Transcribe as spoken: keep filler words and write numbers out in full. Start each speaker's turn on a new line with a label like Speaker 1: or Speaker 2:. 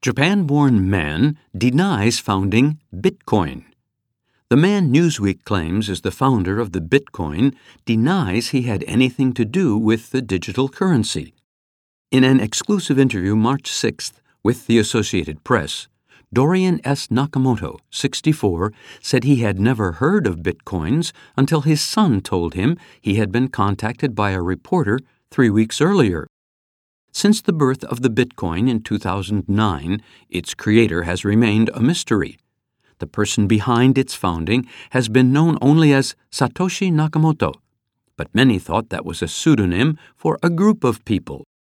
Speaker 1: Japan-born man denies founding Bitcoin. The man Newsweek claims is the founder of the Bitcoin denies he had anything to do with the digital currency. In an exclusive interview March sixth with the Associated Press, Dorian S. Nakamoto, sixty-four, said he had never heard of Bitcoins until his son told him he had been contacted by a reporter three weeks earlier. Since the birth of the Bitcoin in two thousand nine, its creator has remained a mystery. The person behind its founding has been known only as Satoshi Nakamoto, but many thought that was a pseudonym for a group of people.